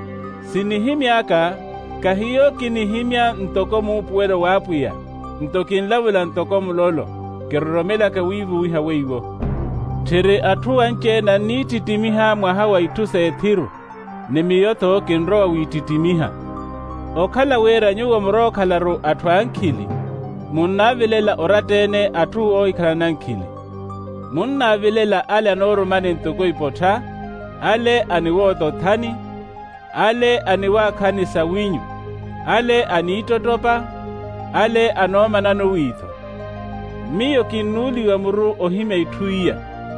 Sinihimyaka, kahiyo kinihimya ntoko muupuwela wapuya, nto kinlavula ntoko mulolo, kiroromelaka wivu wiha weiwo. Thiri athuwa nchena nititimiha mwaha wa itusa ethiru, nimiyoto kinroa wititimiha. Okhala wera nyuwo murokhalaro athuankhili, munnavilela oratene athu oikhala nankhili. Munnavilela ale anorumane ntoko ipotha, ale aniwoto thani, ale aniwakhanisa winyu, ale aniitotopa, ale anomanano witho. Miyo kinnuliwa muru ohime ithuiya,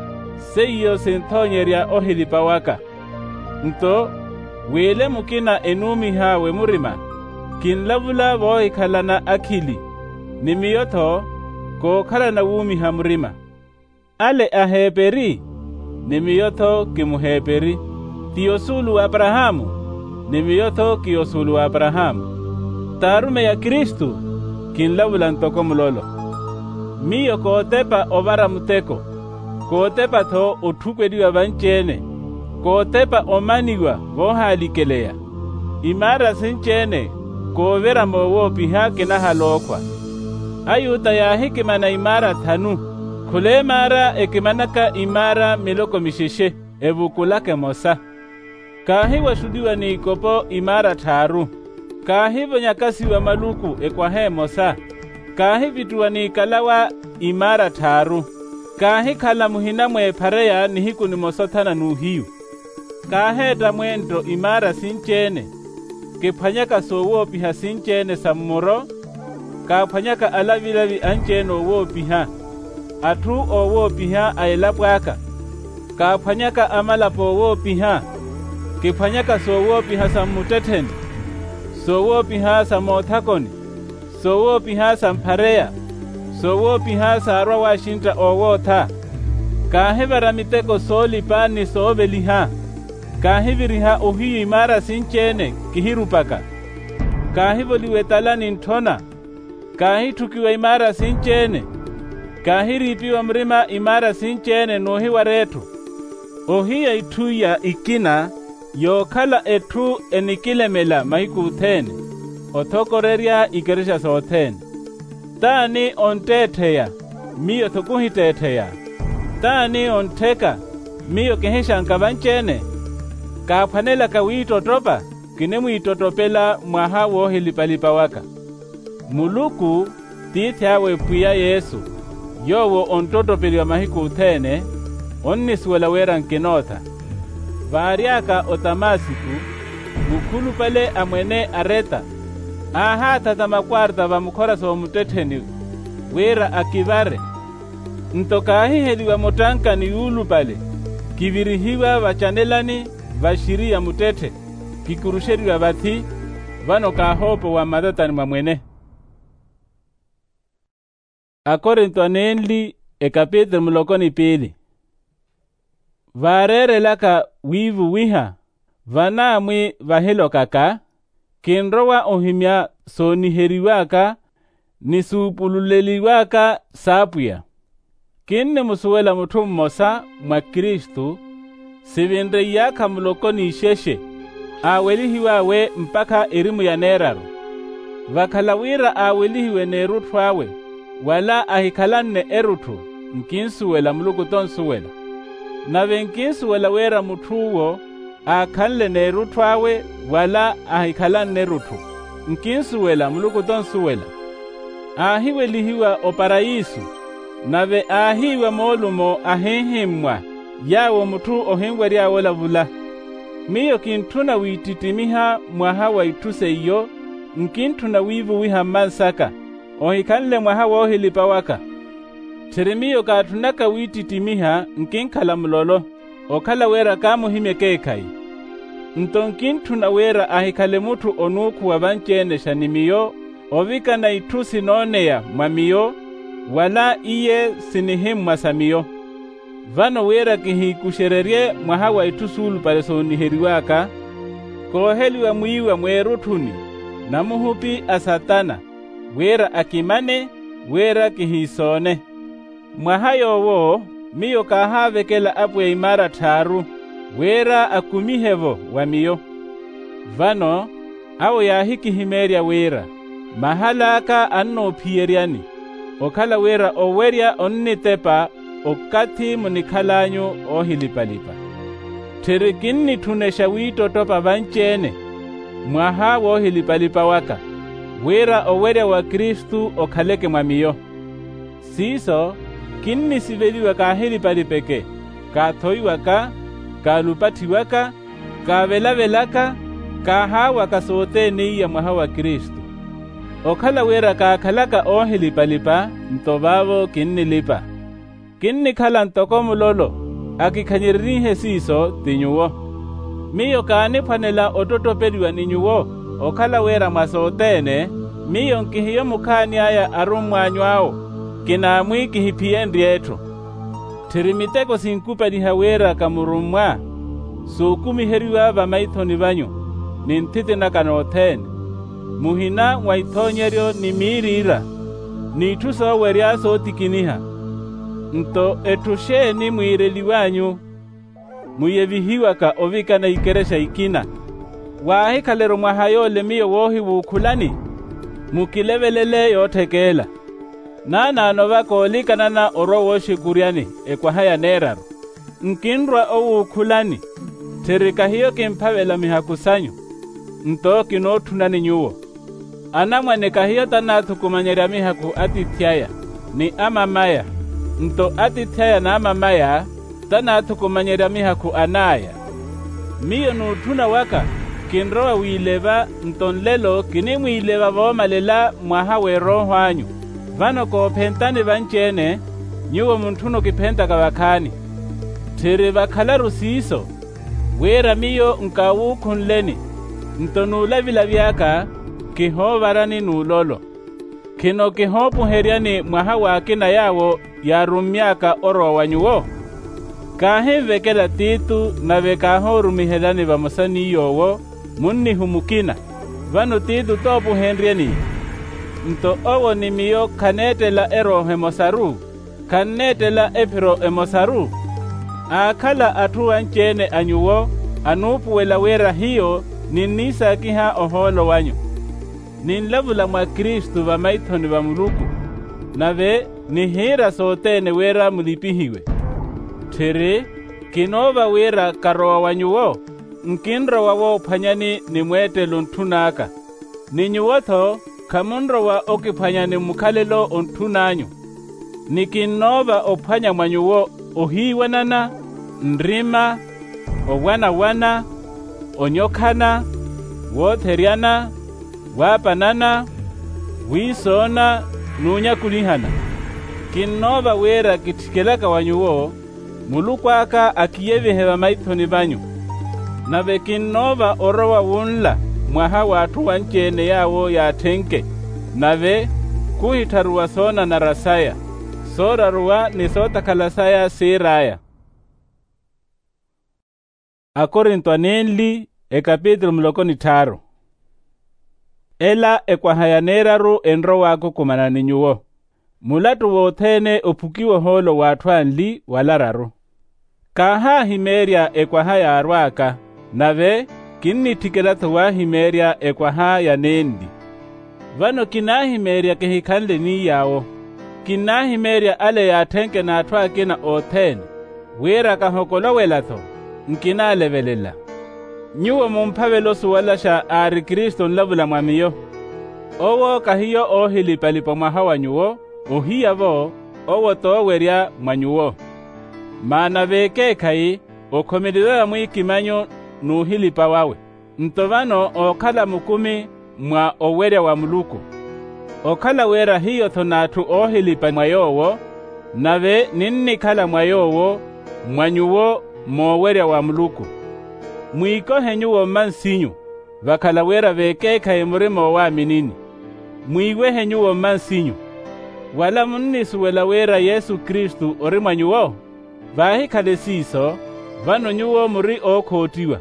seiyo sinthonyerya ohilipa waka. Nto, wele mukina enumiha we murima, kinlavula voikhalana akhili, nimiyotho kokhalana wumiha murima. Ale aheperi, nimiyotho kimuheperi, tiyosulu Abrahamu, nimiyotho kiyosulu Abrahamu. Tarume ya Kristu, kinlavula ntoko mulolo. Miyo kootepa ovara muteko, kootepa tho othukweliwa vanchene, kootepa omaniwa vohalikeleya. Imara sinchene, koovera mowo piha kinahalokhwa. Ayuta yahikimana imara thanu, khule mara ekimanaka imara miloko misheshe, evukulake mosa. Kahi washudiwa ni ikopo imara tharu, kahi vonyakasiwa maluku ekwahe mosa, kahi vituwa ni kalawa imara tharu, kahi khala muhina mweephareya nihiku ni mosothana nuhiyu. Kaheta mwento imara sinchene, kiphanyaka sowopiha sinchene sammuro, kaphanyaka alavilavi anchene owopiha, athu owopiha aelapwaka, kaphanyaka amalapo owopiha, kiphanyaka sowopiha sammutetheni, sowopiha samothakoni, sowopiha samphareya, sowopiha sarwa washinta owotha, kahivara miteko solipani sooveliha, kahiviriha ohiyu imara sinchene kihirupaka, kahivoliwetalani nthona, kahithukiwa imara sinchene, kahiripiwa mrima imara sinchene nohiwa retu. Ohiya ithuya ikina, yokhala ethu enikilemela mahikuthene, othokorerya ikeresha soothene. Tani ontetheya, miyo thokuhitetheya. Tani ontheka, miyo kihishanka vanchene. Kaaphanela kawiitotopa, kinemwiitotopela mwaha wohilipalipa waka. Muluku tithyawe pwiya Yesu, yowo ontotopeliwa mahikuthene, onnisuwela wera nkinotha. Vaariaka otamasiku, mukhulupale amwene areta, ahathata makwarta vamukhora soomutetheni, wera akivare. Ntokahiheliwa motankani yulupale, kivirihiwa vachanelani vashiriya mutethe, kikurusheriwa vathi, vano kahopo wa madhatani mamwene. Akorinto anenli ekapitri mulokoni pili. Varerelaka wivu wiha, vanamwi vahilokaka, kinrowa ohimya soniheriwaka, nisupululeliwaka sapuya. Kinne musuwela muthu mmosa mwa Kristu, sivinreyaka mulokoni isheshe, awelihiwawe mpaka erimu ya neraru. Vakhalawira awelihiwe neruthuawe, wala ahikhalanne eruthu, nkinsuwela muluku tonsuwela. Nave nkinsuwela wera muthuwo, akhanle neruthuawe, wala ahikhalanne ruthu, nkinsuwela muluku tonsuwela. Ahiwelihiwa oparaisu, nave ahiwe molumo ahihimwa, yawo mutu ohengweria wola vula. Miyo kintuna wititimiha mwaha wa ituse iyo, nkintuna wivu wiha mansaka, ohikanle mwaha wa ohilipa waka. Teremiyo katunaka wititimiha nkinkala mulolo, okala wera kamuhime kekai. Ntonkintuna wera ahikale mutu onuku wabanchene shanimiyo, ovika na itusi noneya mwamiyo, wala iye sinihemu masamiyo. Vano wera kihikushererie mwahawa itusulu paleso niheriwaka, koheliwa muiwa mwerutuni, na muhupi asatana, wera akimane, wera kihisone. Mwahayo wo, miyo kahavekela apwe imara taru, wera akumihevo wamiyo. Vano, awo yahiki himeria wera, mahalaka anno pieriani, okala wera oweria onnitepa, okati munikhalanyu ohilipalipa. Terikinni tunesha wito topa banchene, mwaha wohilipalipa waka, wera oweria wa Kristu okhaleke mwamiyo. Siso, kinni siveliwa kahilipalipeke, kathoiwaka, kalupatiwaka, kavelavelaka, kahawaka sote niya mwaha wa Kristu. Okhala wera kakhalaka ohilipalipa, ntobavo kinni lipa. Kinni khala ntoko mulolo, akikhanyirinihe siso tinyuwo. Miyo kaaniphanela ototopeliwa ninyuwo, okhala wera masotene, miyo nkihiyo mukhani aya arumwanywao, kinamwi kihipiendri etu. Tirimiteko sinkupaniha wera kamurumwa, sukumiheriwa vamaithoni vanyu, nintiti na kanotene. Muhina mwaithonyerio ni mirira, nituso weria sotikiniha. Nto etusheni mwireli wanyu, muyevihiwa ka ovika na ikeresha ikina. Wahikalero mwahayole miyo wohi wukulani, mukilevelele yotekela. Nano vako olikanana oro woshikuriani ekwahaya neraru. Nkinrwa owukulani, terikahiyo kimpavela mihakusanyu, nto kinotunani nyuwo. Anamwane kahiyo tanathu kumanyeria mihaku atithyaya, ni amamaya. Nto atithyaya na amamaya, tanathu kumanyeria mihaku anaya. Miyo nutuna waka, kinrowa wileva ntonlelo kinimwileva vomalela mwaha weroho anyu. Vano kopentani vanchene, nyuwo muntuno kipenta kawakhani. Tere vakhalaru siso, wera miyo nkawukhunleni, ntonulavila vyaka, kihovarani nulolo. Kino kihopuheriani mwaha wakina yawo yarumyaka oro wanyuwo. Kahivekela titu na vekahorumihelani vamusani yowo, munni humukina. Vano titu topuhenriani. Nto owo ni miyo kanetela erohe mosaru, kanetela epiro emosaru. Akala atuanchene anyuwo, anupuwela wera hiyo, ninisa kiha oholo wanyu. Ninlavula mwa Kristu vamaithoni va muluku, nave nihira sotene wera mulipihiwe. Tere, kinova wera karowa wanyuwo, nkinro wawo phanyani nimwete luntunaka. Ninyuwotho, kamunro wa okiphanyani mukhalelo ontunanyu. Nikinova ophanya mwanyuwo ohiwanana, nrima, owana-wana, onyokhana, wotheriana, wapanana, wisona, nunyakulihana. Kinova wera kitikelaka wanyuwo, mulukwaka akiyevihe vamaithoni vanyu. Nave kinova orowa wunla, mwaha watu wanchene yawo yathenke, nave kuhitaruwa sona na rasaya, soraruwa ni sotakalasaya siraya. Akorinto anenli ekapitulu mulokoni 3. Ela ekwahayaneraru enro wako kumana ninyuwo. Mulatu wothene opukiwe holo watwanli walararu. Kaha himeria ekwahaya arwaka, nave kinnitikelathu wa himeria ekwahaya nendi. Vano kinahimeria kehikanle ni yawo. Kinahimeria ale yathenke na atwakina othene, wera kahokolowelatho, nkinalevelela. Nyuwo mumphavelosu walasha ari Kristo nlavula mwamiyo. Owo kahiyo ohilipalipa mwaha wanyuwo, ohiyavo, owo toweria mwanyuwo. Mana bekekai okomelera mwikimanyo nuhilipa wawe. Ntovano okala mukumi mwa owerya wa Muluku. Okala wera hiyo thonatu ohilipa mwayowo, nave ninnikala mwayowo mwanyuwo mowerya wa Muluku. Mwiko henyuwo mansinyu, vakala wera bekekai murimo wa minini. Mwiwe henyuwo mansinyu, wala munnisuwela wera Yesu Kristu ori mwanyuwo. Vahikale siso, vano nyuwo muri okotiwa.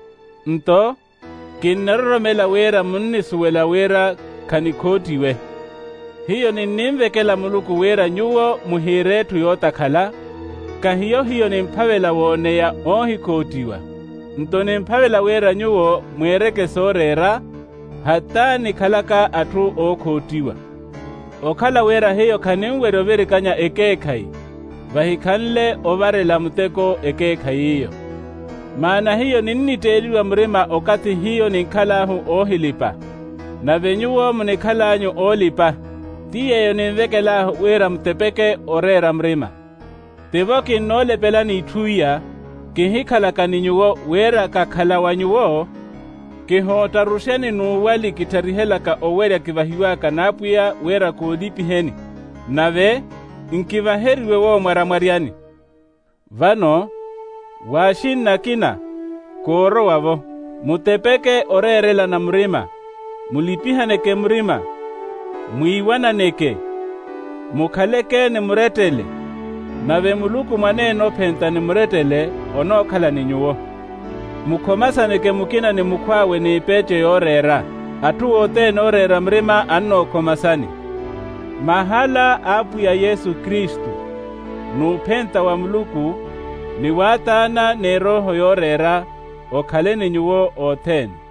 Nto, kinnaroromela wera munnisuwela wera kanikotiwe. Hiyo ninimvekela Muluku wera nyuwo muhiretu yotakhala, kahiyo nimpavela wone ya ohikotiwa. Nto nimpavela wera nyuwo mwereke sorera, hata nikhalaka atu okotiwa. Okhala wera hiyo kanimweroverikanya ekekai, vahikanle ovarela muteko ekekai iyo. Mana hiyo ninniteliwa mrima okati hiyo ninkhalahu ohilipa, na venyuwo munikhalanyu olipa, tiyeyo ninvekelahu wera mutepeke orera mrima. Tivo kinnolepela nithuya, kihikhalaka ninyuwo wera kakhala wanyuwo, kihotarusheni nuwali kitarihelaka owerya kivahiwaka napuya wera kuolipiheni, nave nkivaheriwe wo mwaramwaryani. Vano, washinna kina, koro wavo, mutepeke orerela na mrima, mulipihaneke mrima, mwiwananeke, mukhaleke ni muretele, nave Muluku mwaneno penta ni muretele onokhala ninyuwo. Mukomasaneke mukina ni mukwawe ni peche yorera, atu wote norera mrima annokomasani. Mahala apu ya Yesu Kristu, nupenta wa Muluku, ni watana ne roho yorera, okhale ninyuwo otene.